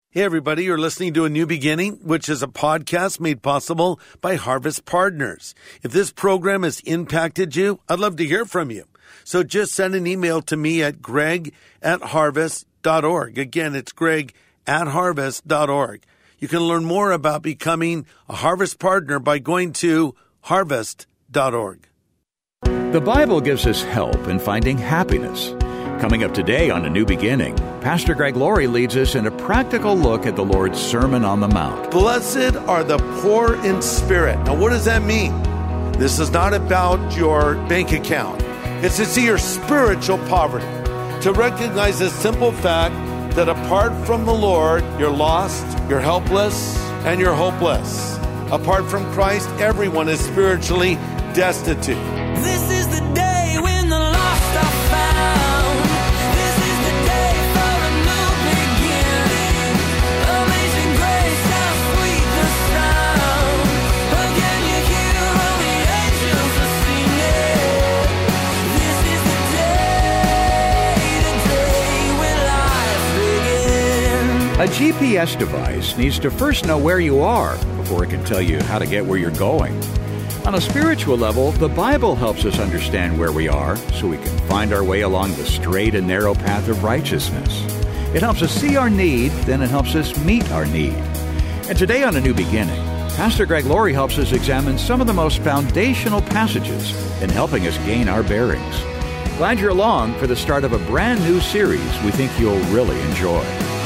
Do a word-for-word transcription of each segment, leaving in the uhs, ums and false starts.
Hey, everybody, you're listening to A New Beginning, which is a podcast made possible by Harvest Partners. If this program has impacted you, I'd love to hear from you. So just send an email to me at greg at harvest dot org. Again, it's greg at harvest dot org. You can learn more about becoming a Harvest Partner by going to harvest dot org. The Bible gives us help in finding happiness. Coming up today on A New Beginning, Pastor Greg Laurie leads us in a practical look at the Lord's Sermon on the Mount. Blessed are the poor in spirit. Now, what does that mean? This is not about your bank account. It's to see your spiritual poverty, to recognize the simple fact that apart from the Lord, you're lost, you're helpless, and you're hopeless. Apart from Christ, everyone is spiritually destitute. This is the day when the lost are found. This is the day for a new beginning. Amazing grace, how sweet the sound. Again you hear all the angels are singing. This is the day, the day when life begins. A G P S device needs to first know where you are before it can tell you how to get where you're going. On a spiritual level, the Bible helps us understand where we are so we can find our way along the straight and narrow path of righteousness. It helps us see our need, then it helps us meet our need. And today on A New Beginning, Pastor Greg Laurie helps us examine some of the most foundational passages in helping us gain our bearings. Glad you're along for the start of a brand new series we think you'll really enjoy.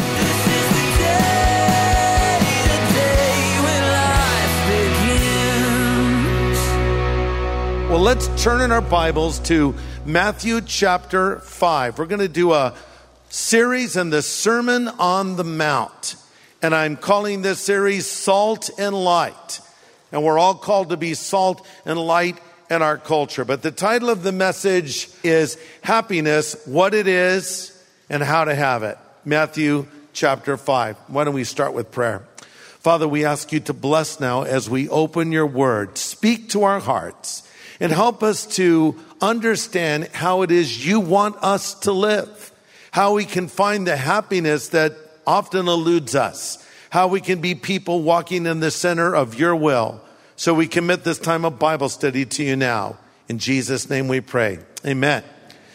Well, let's turn in our Bibles to Matthew chapter five. We're going to do a series in the Sermon on the Mount. And I'm calling this series Salt and Light. And we're all called to be salt and light in our culture. But the title of the message is Happiness, What It Is and How to Have It. Matthew chapter five. Why don't we start with prayer? Father, we ask you to bless now as we open your word. Speak to our hearts. And help us to understand how it is you want us to live. How we can find the happiness that often eludes us. How we can be people walking in the center of your will. So we commit this time of Bible study to you now. In Jesus' name we pray. Amen.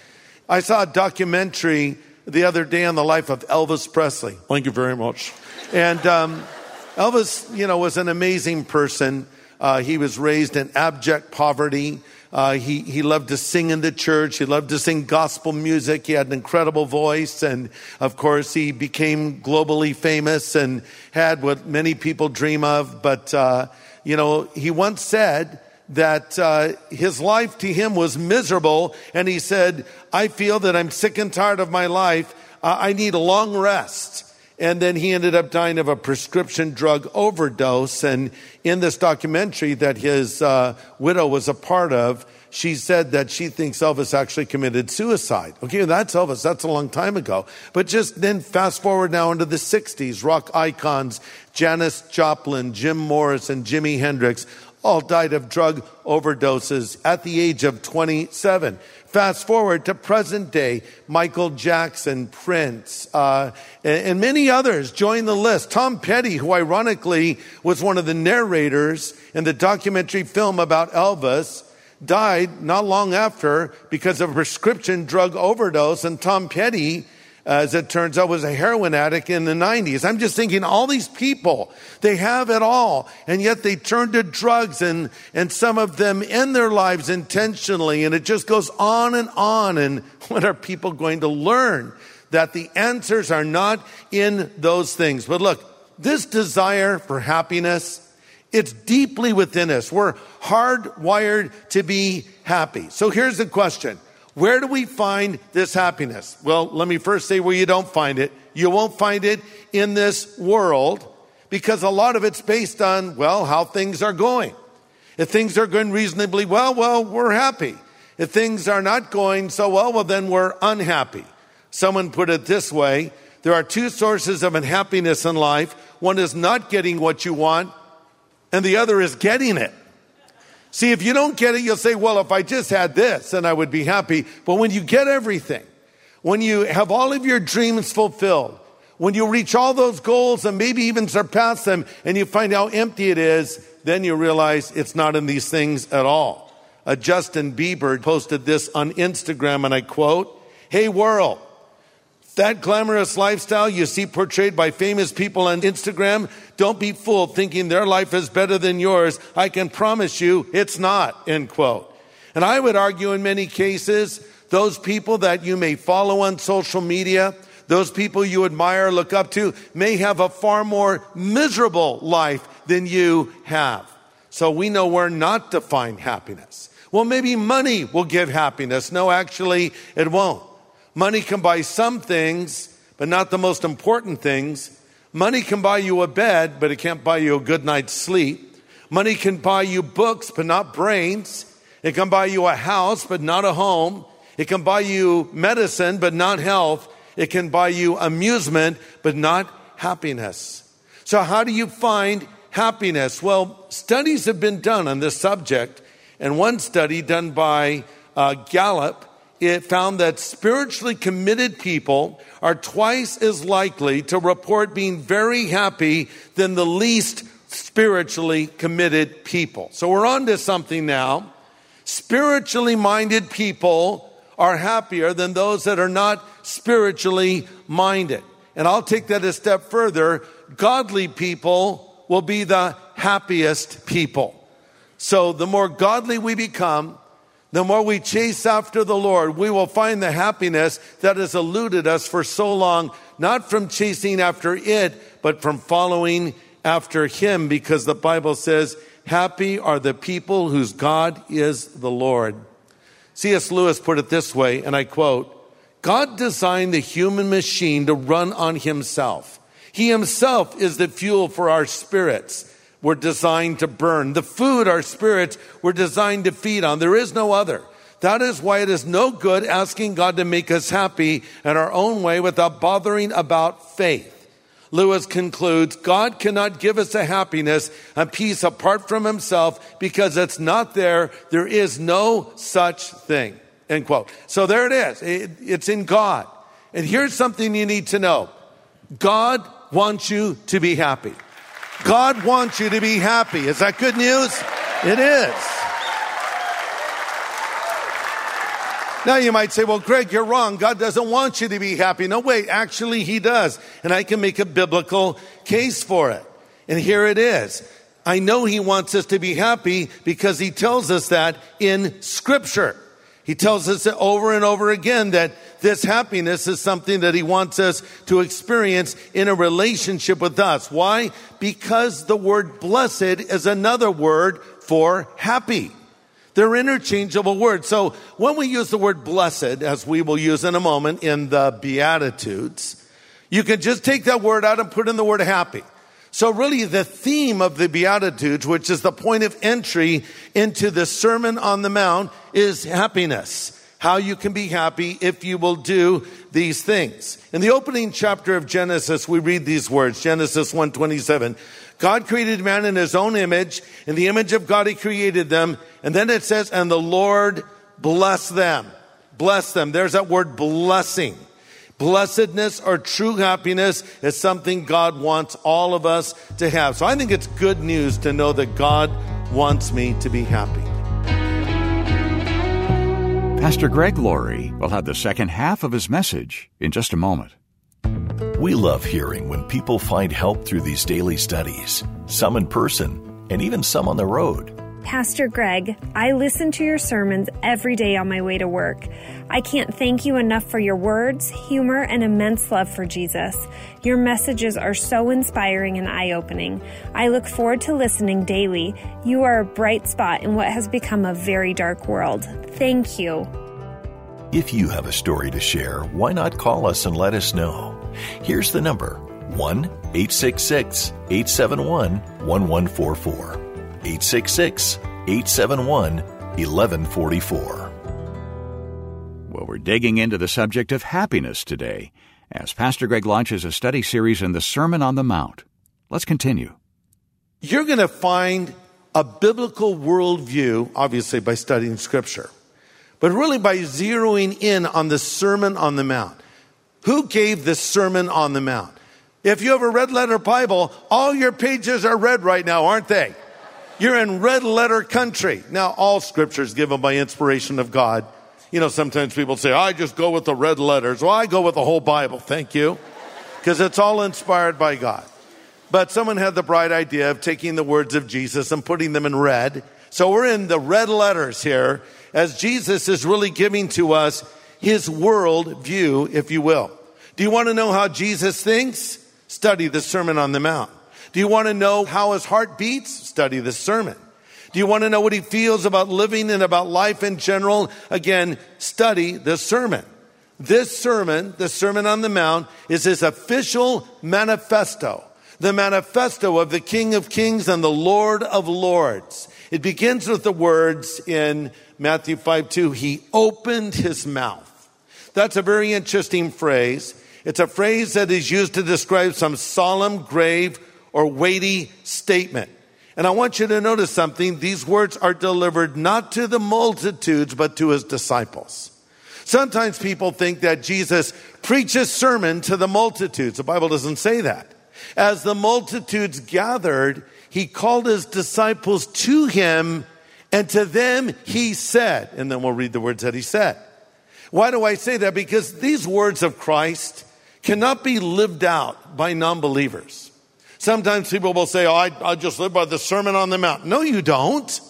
I saw a documentary the other day on the life of Elvis Presley. Thank you very much. And um, Elvis, you know, was an amazing person. Uh, he was raised in abject poverty. Uh, he, he loved to sing in the church. He loved to sing gospel music. He had an incredible voice. And of course, he became globally famous and had what many people dream of. But, uh, you know, he once said that uh, his life to him was miserable. And he said, I feel that I'm sick and tired of my life. Uh, I need a long rest. And then he ended up dying of a prescription drug overdose. And in this documentary that his uh, widow was a part of, she said that she thinks Elvis actually committed suicide. Okay, that's Elvis. That's a long time ago. But just then fast forward now into the sixties, rock icons, Janis Joplin, Jim Morris, and Jimi Hendrix all died of drug overdoses at the age of twenty-seven. Fast forward to present day, Michael Jackson, Prince, uh, and, and many others join the list. Tom Petty, who ironically was one of the narrators in the documentary film about Elvis, died not long after because of a prescription drug overdose. And Tom Petty, as it turns out, was a heroin addict in the nineties. I'm just thinking, all these people, they have it all, and yet they turn to drugs, and, and some of them end their lives intentionally, and it just goes on and on. And when are people going to learn that the answers are not in those things? But look, this desire for happiness, it's deeply within us. We're hardwired to be happy. So here's the question. Where do we find this happiness? Well, let me first say where you don't find it. You won't find it in this world because a lot of it's based on, well, how things are going. If things are going reasonably well, well, we're happy. If things are not going so well, well, then we're unhappy. Someone put it this way. There are two sources of unhappiness in life. One is not getting what you want, and the other is getting it. See, if you don't get it, you'll say, well, if I just had this, then I would be happy. But when you get everything, when you have all of your dreams fulfilled, When you reach all those goals and maybe even surpass them and you find how empty it is, then you realize it's not in these things at all. Uh, Justin Bieber posted this on Instagram, and I quote, "Hey world, that glamorous lifestyle you see portrayed by famous people on Instagram, don't be fooled thinking their life is better than yours. I can promise you it's not," end quote. And I would argue in many cases, those people that you may follow on social media, those people you admire, look up to, may have a far more miserable life than you have. So we know where not to find happiness. Well, maybe money will give happiness. No, actually, it won't. Money can buy some things, but not the most important things. Money can buy you a bed, but it can't buy you a good night's sleep. Money can buy you books, but not brains. It can buy you a house, but not a home. It can buy you medicine, but not health. It can buy you amusement, but not happiness. So how do you find happiness? Well, studies have been done on this subject. And one study done by uh, Gallup, it found that spiritually committed people are twice as likely to report being very happy than the least spiritually committed people. So we're on to something now. Spiritually minded people are happier than those that are not spiritually minded. And I'll take that a step further. Godly people will be the happiest people. So the more godly we become, the more we chase after the Lord, we will find the happiness that has eluded us for so long, not from chasing after it, but from following after Him, because the Bible says, happy are the people whose God is the Lord. C S Lewis put it this way, and I quote, "God designed the human machine to run on Himself. He Himself is the fuel for our spirits. We're designed to burn. The food our spirits were designed to feed on. There is no other. That is why it is no good asking God to make us happy in our own way without bothering about faith." Lewis concludes, God cannot give us a happiness and peace apart from Himself because it's not there. There is no such thing. End quote. So there it is. It, it's in God. And here's something you need to know. God wants you to be happy. God wants you to be happy. Is that good news? It is. Now you might say, well, Greg, you're wrong. God doesn't want you to be happy. No, wait, actually He does. And I can make a biblical case for it. And here it is. I know He wants us to be happy because He tells us that in Scripture. He tells us over and over again that this happiness is something that He wants us to experience in a relationship with us. Why? Because the word blessed is another word for happy. They're interchangeable words. So when we use the word blessed, as we will use in a moment in the Beatitudes, you can just take that word out and put in the word happy. So really the theme of the Beatitudes, which is the point of entry into the Sermon on the Mount, is happiness. How you can be happy if you will do these things. In the opening chapter of Genesis, we read these words, Genesis one twenty-seven. God created man in His own image. In the image of God He created them. And then it says, and the Lord blessed them. Bless them. There's that word blessing. Blessedness or true happiness is something God wants all of us to have. So I think it's good news to know that God wants me to be happy. Pastor Greg Laurie will have the second half of his message in just a moment. We love hearing when people find help through these daily studies, some in person and even some on the road. Pastor Greg, I listen to your sermons every day on my way to work. I can't thank you enough for your words, humor, and immense love for Jesus. Your messages are so inspiring and eye-opening. I look forward to listening daily. You are a bright spot in what has become a very dark world. Thank you. If you have a story to share, why not call us and let us know? Here's the number, one eight six six, eight seven one, one one four four. eight six six, eight seven one, one one four four. Well, we're digging into the subject of happiness today as Pastor Greg launches a study series in the Sermon on the Mount. Let's continue. You're going to find a biblical worldview, obviously by studying Scripture, but really by zeroing in on the Sermon on the Mount. Who gave the Sermon on the Mount? If you have a red letter Bible, all your pages are red right now, aren't they? You're in red letter country. Now, all scripture is given by inspiration of God. You know, sometimes people say, I just go with the red letters. Well, I go with the whole Bible. Thank you. Because it's all inspired by God. But someone had the bright idea of taking the words of Jesus and putting them in red. So we're in the red letters here as Jesus is really giving to us his world view, if you will. Do you want to know how Jesus thinks? Study the Sermon on the Mount. Do you want to know how his heart beats? Study the sermon. Do you want to know what he feels about living and about life in general? Again, study the sermon. This sermon, the Sermon on the Mount, is his official manifesto. The manifesto of the King of Kings and the Lord of Lords. It begins with the words in Matthew five two, he opened his mouth. That's a very interesting phrase. It's a phrase that is used to describe some solemn, grave, or weighty statement. And I want you to notice something. These words are delivered not to the multitudes, but to his disciples. Sometimes people think that Jesus preaches sermon to the multitudes. The Bible doesn't say that. As the multitudes gathered, he called his disciples to him, and to them he said, and then we'll read the words that he said. Why do I say that? Because these words of Christ cannot be lived out by non-believers. Sometimes people will say, oh, I, I just live by the Sermon on the Mount. No, you don't.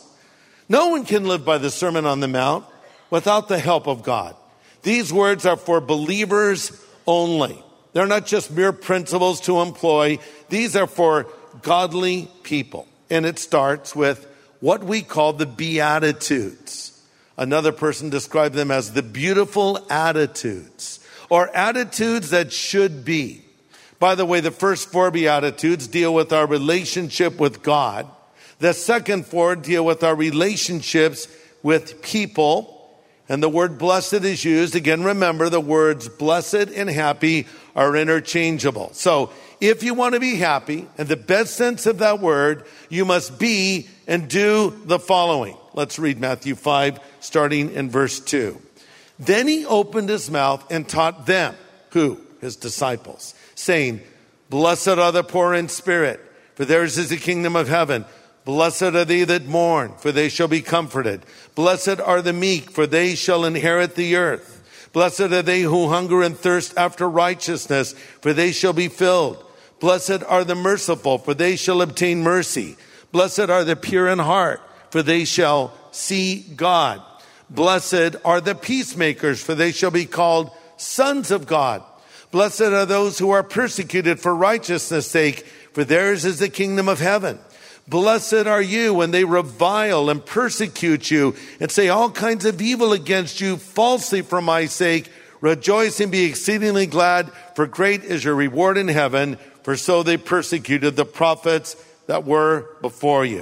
No one can live by the Sermon on the Mount without the help of God. These words are for believers only. They're not just mere principles to employ. These are for godly people. And it starts with what we call the Beatitudes. Another person described them as the beautiful attitudes, or attitudes that should be. By the way, the first four Beatitudes deal with our relationship with God. The second four deal with our relationships with people. And the word blessed is used. Again, remember the words blessed and happy are interchangeable. So if you want to be happy, in the best sense of that word, you must be and do the following. Let's read Matthew five, starting in verse two. Then he opened his mouth and taught them, who? His disciples, saying, blessed are the poor in spirit, for theirs is the kingdom of heaven. Blessed are they that mourn, for they shall be comforted. Blessed are the meek, for they shall inherit the earth. Blessed are they who hunger and thirst after righteousness, for they shall be filled. Blessed are the merciful, for they shall obtain mercy. Blessed are the pure in heart, for they shall see God. Blessed are the peacemakers, for they shall be called sons of God. Blessed are those who are persecuted for righteousness' sake, for theirs is the kingdom of heaven. Blessed are you when they revile and persecute you and say all kinds of evil against you falsely for my sake. Rejoice and be exceedingly glad, for great is your reward in heaven, for so they persecuted the prophets that were before you.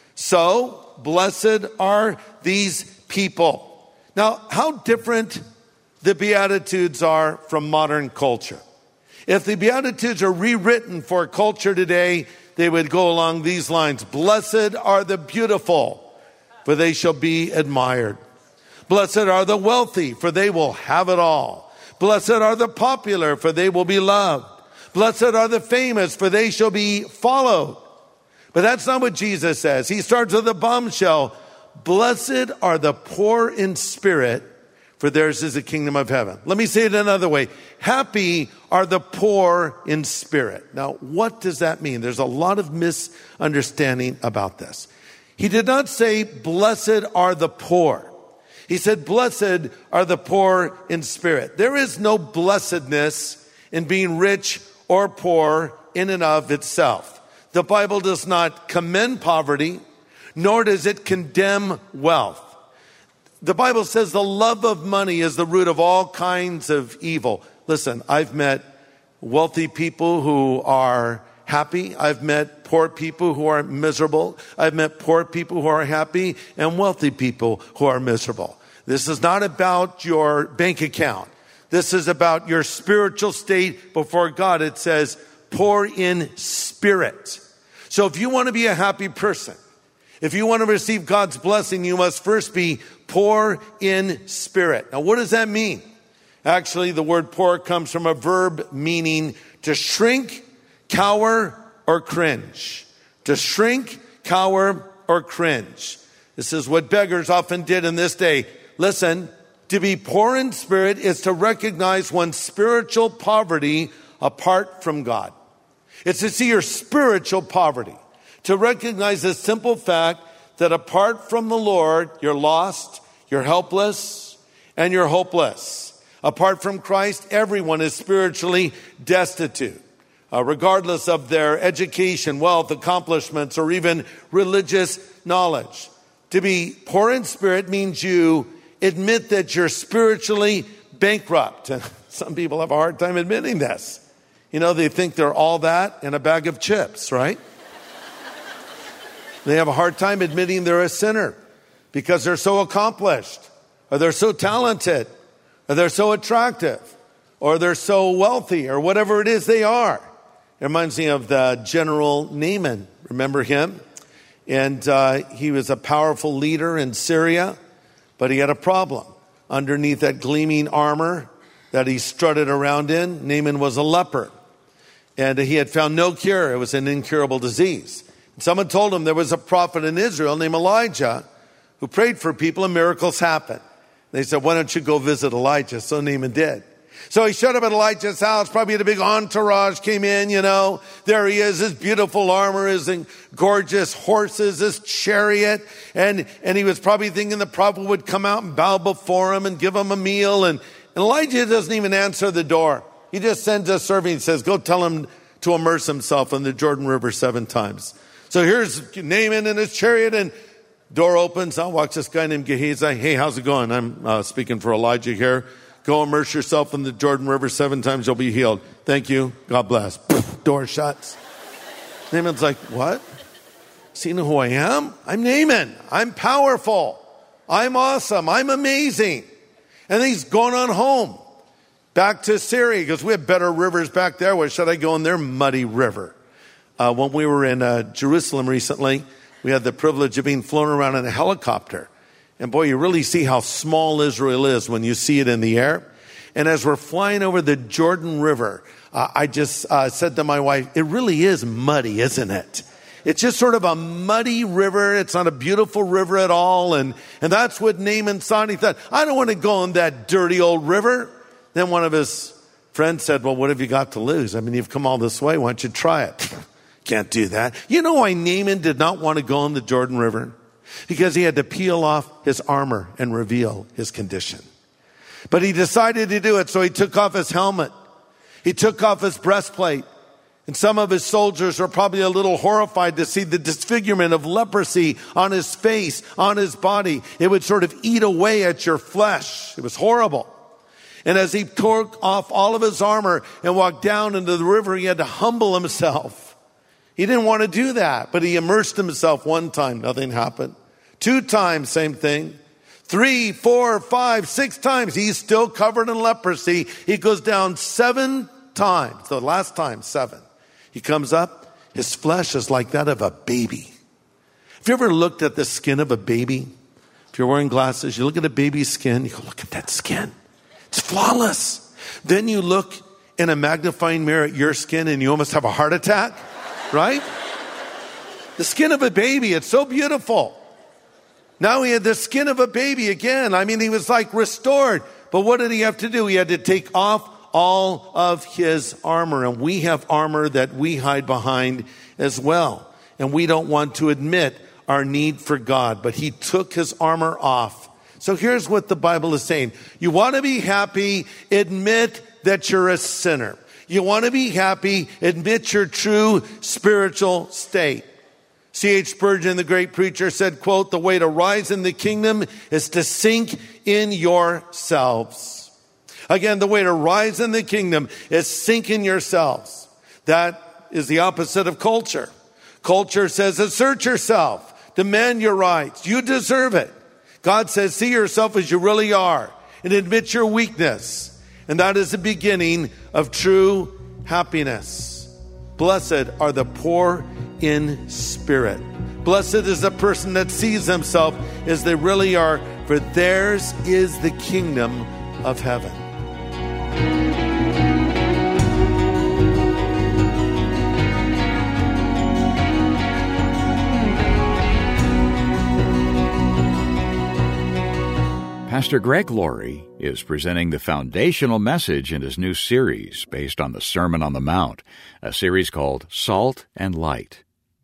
So, blessed are these people. Now, how different the Beatitudes are from modern culture. If the Beatitudes are rewritten for culture today, they would go along these lines. Blessed are the beautiful, for they shall be admired. Blessed are the wealthy, for they will have it all. Blessed are the popular, for they will be loved. Blessed are the famous, for they shall be followed. But that's not what Jesus says. He starts with a bombshell. Blessed are the poor in spirit, for theirs is the kingdom of heaven. Let me say it another way. Happy are the poor in spirit. Now, what does that mean? There's a lot of misunderstanding about this. He did not say, blessed are the poor. He said, blessed are the poor in spirit. There is no blessedness in being rich or poor in and of itself. The Bible does not commend poverty, nor does it condemn wealth. The Bible says the love of money is the root of all kinds of evil. Listen, I've met wealthy people who are happy. I've met poor people who are miserable. I've met poor people who are happy and wealthy people who are miserable. This is not about your bank account. This is about your spiritual state before God. It says, poor in spirit. So if you want to be a happy person, if you want to receive God's blessing, you must first be poor in spirit. Now, what does that mean? Actually, the word poor comes from a verb meaning to shrink, cower or cringe. To shrink, cower, or cringe. This is what beggars often did in this day. Listen, to be poor in spirit is to recognize one's spiritual poverty apart from God. It's to see your spiritual poverty. To recognize the simple fact that apart from the Lord, you're lost, you're helpless, and you're hopeless. Apart from Christ, everyone is spiritually destitute. Uh, regardless of their education, wealth, accomplishments, or even religious knowledge. To be poor in spirit means you admit that you're spiritually bankrupt. And some people have a hard time admitting this. You know, they think they're all that in a bag of chips, right? They have a hard time admitting they're a sinner because they're so accomplished, or they're so talented, or they're so attractive, or they're so wealthy, or whatever it is they are. It reminds me of the General Naaman. Remember him? And uh, he was a powerful leader in Syria, but he had a problem. Underneath that gleaming armor that he strutted around in, Naaman was a leper. And he had found no cure. It was an incurable disease. And someone told him there was a prophet in Israel named Elijah who prayed for people and miracles happened. They said, why don't you go visit Elijah? So Naaman did. So he showed up at Elijah's house, probably had a big entourage, came in, you know. There he is, his beautiful armor, his gorgeous horses, his chariot. And, and he was probably thinking the prophet would come out and bow before him and give him a meal. And, and Elijah doesn't even answer the door. He just sends a servant and says, go tell him to immerse himself in the Jordan River seven times. So here's Naaman in his chariot, and door opens. Out walks this guy named Gehazi. Hey, how's it going? I'm uh, speaking for Elijah here. Go immerse yourself in the Jordan River seven times, you'll be healed. Thank you. God bless. Poof, door shuts. Naaman's like, what? See, you know who I am? I'm Naaman. I'm powerful. I'm awesome. I'm amazing. And he's going on home. Back to Syria, because we have better rivers back there. Where should I go in their muddy river? Uh, when we were in uh, Jerusalem recently, we had the privilege of being flown around in a helicopter. And boy, you really see how small Israel is when you see it in the air. And as we're flying over the Jordan River, uh, I just uh, said to my wife, it really is muddy, isn't it? It's just sort of a muddy river. It's not a beautiful river at all. And, and that's what Naaman saw. And he thought, I don't want to go in that dirty old river. Then one of his friends said, well, what have you got to lose? I mean, you've come all this way. Why don't you try it? Can't do that. You know why Naaman did not want to go in the Jordan River? Because he had to peel off his armor and reveal his condition. But he decided to do it, so he took off his helmet. He took off his breastplate. And some of his soldiers are probably a little horrified to see the disfigurement of leprosy on his face, on his body. It would sort of eat away at your flesh. It was horrible. And as he took off all of his armor and walked down into the river, he had to humble himself. He didn't want to do that, but he immersed himself one time. Nothing happened. Two times, same thing. Three, four, five, six times. He's still covered in leprosy. He goes down seven times. The last time, seven. He comes up. His flesh is like that of a baby. Have you ever looked at the skin of a baby? If you're wearing glasses, you look at a baby's skin. You go, look at that skin. It's flawless. Then you look in a magnifying mirror at your skin and you almost have a heart attack. Right? The skin of a baby. It's so beautiful. Now he had the skin of a baby again. I mean, he was like restored. But what did he have to do? He had to take off all of his armor. And we have armor that we hide behind as well. And we don't want to admit our need for God. But he took his armor off. So here's what the Bible is saying. You want to be happy, admit that you're a sinner. You want to be happy, admit your true spiritual state. C H Spurgeon, the great preacher, said, quote, the way to rise in the kingdom is to sink in yourselves. Again, the way to rise in the kingdom is sink in yourselves. That is the opposite of culture. Culture says, assert yourself, demand your rights. You deserve it. God says, see yourself as you really are and admit your weakness. And that is the beginning of true happiness. Blessed are the poor in spirit. Blessed is the person that sees themselves as they really are, for theirs is the kingdom of heaven. Pastor Greg Laurie is presenting the foundational message in his new series based on the Sermon on the Mount, a series called Salt and Light.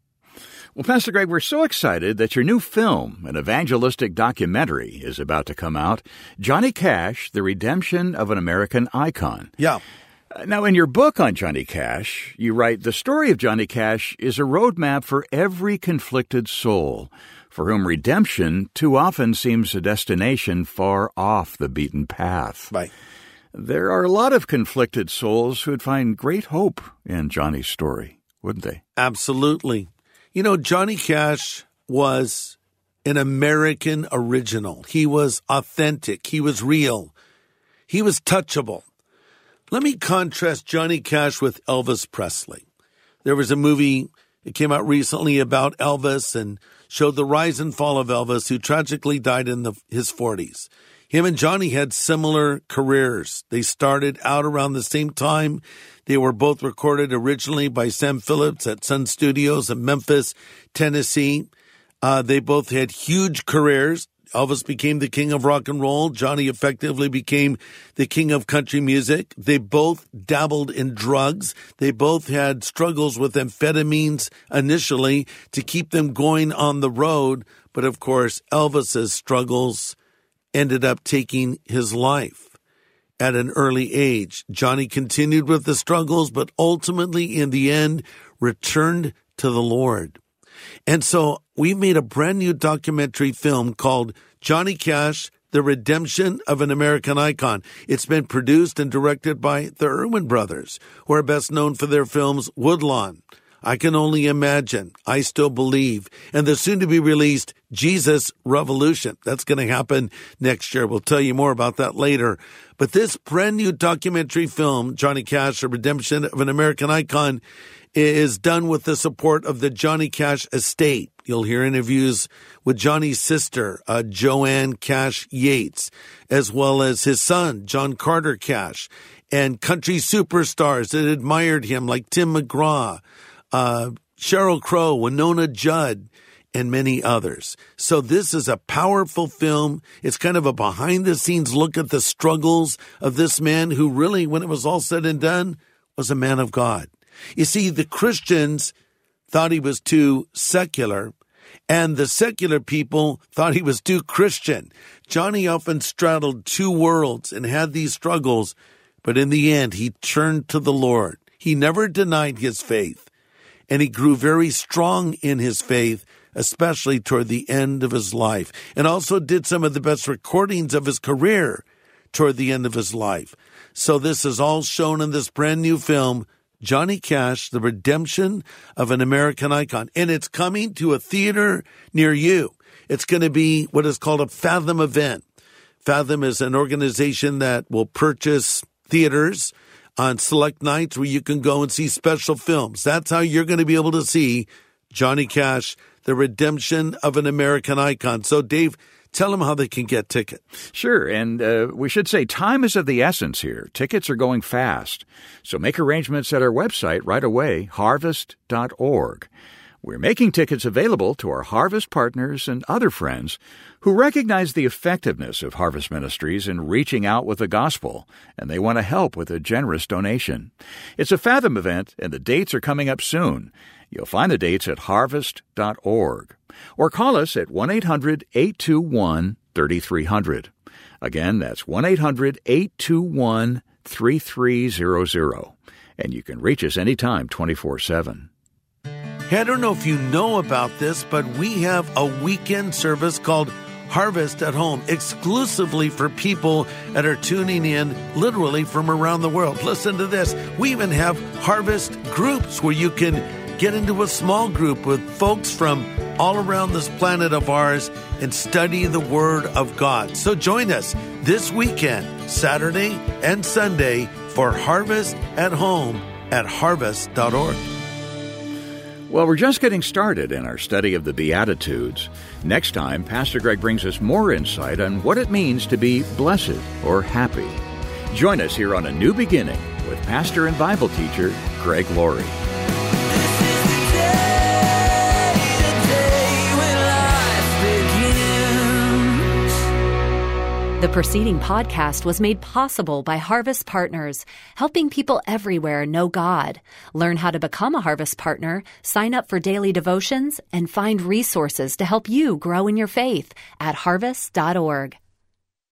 Well, Pastor Greg, we're so excited that your new film, an evangelistic documentary, is about to come out, Johnny Cash, The Redemption of an American Icon. Yeah. Now, in your book on Johnny Cash, you write, the story of Johnny Cash is a roadmap for every conflicted soul, for whom redemption too often seems a destination far off the beaten path. Right. There are a lot of conflicted souls who would find great hope in Johnny's story, wouldn't they? Absolutely. You know, Johnny Cash was an American original. He was authentic. He was real. He was touchable. Let me contrast Johnny Cash with Elvis Presley. There was a movie that came out recently about Elvis and showed the rise and fall of Elvis, who tragically died in the, his forties. Him and Johnny had similar careers. They started out around the same time. They were both recorded originally by Sam Phillips at Sun Studios in Memphis, Tennessee. Uh, they both had huge careers. Elvis became the king of rock and roll. Johnny effectively became the king of country music. They both dabbled in drugs. They both had struggles with amphetamines initially to keep them going on the road. But of course, Elvis's struggles ended up taking his life at an early age. Johnny continued with the struggles, but ultimately, in the end, returned to the Lord. And so we made a brand new documentary film called Johnny Cash, The Redemption of an American Icon. It's been produced and directed by the Erwin brothers, who are best known for their films Woodlawn, I Can Only Imagine, I Still Believe, and the soon-to-be-released Jesus Revolution. That's going to happen next year. We'll tell you more about that later. But this brand new documentary film, Johnny Cash, The Redemption of an American Icon, is done with the support of the Johnny Cash estate. You'll hear interviews with Johnny's sister, uh, Joanne Cash Yates, as well as his son, John Carter Cash, and country superstars that admired him like Tim McGraw, uh, Sheryl Crow, Winona Judd, and many others. So this is a powerful film. It's kind of a behind-the-scenes look at the struggles of this man who really, when it was all said and done, was a man of God. You see, the Christians thought he was too secular, and the secular people thought he was too Christian. Johnny often straddled two worlds and had these struggles, but in the end, he turned to the Lord. He never denied his faith, and he grew very strong in his faith, especially toward the end of his life, and also did some of the best recordings of his career toward the end of his life. So this is all shown in this brand new film, Johnny Cash, The Redemption of an American Icon. And it's coming to a theater near you. It's going to be what is called a Fathom event. Fathom is an organization that will purchase theaters on select nights where you can go and see special films. That's how you're going to be able to see Johnny Cash, The Redemption of an American Icon. So, Dave, tell them how they can get tickets. Sure, and uh, we should say time is of the essence here. Tickets are going fast. So make arrangements at our website right away, harvest dot org. We're making tickets available to our Harvest partners and other friends who recognize the effectiveness of Harvest Ministries in reaching out with the gospel, and they want to help with a generous donation. It's a Fathom event, and the dates are coming up soon. You'll find the dates at harvest dot org. Or call us at one eight hundred eight two one three three zero zero. Again, that's one eight hundred eight two one three three zero zero. And you can reach us anytime, twenty-four seven. Hey, I don't know if you know about this, but we have a weekend service called Harvest at Home, exclusively for people that are tuning in literally from around the world. Listen to this. We even have Harvest groups where you can get into a small group with folks from all around this planet of ours and study the Word of God. So join us this weekend, Saturday and Sunday, for Harvest at Home at harvest dot org. Well, we're just getting started in our study of the Beatitudes. Next time, Pastor Greg brings us more insight on what it means to be blessed or happy. Join us here on A New Beginning with pastor and Bible teacher Greg Laurie. The preceding podcast was made possible by Harvest Partners, helping people everywhere know God. Learn how to become a Harvest Partner, sign up for daily devotions, and find resources to help you grow in your faith at harvest dot org.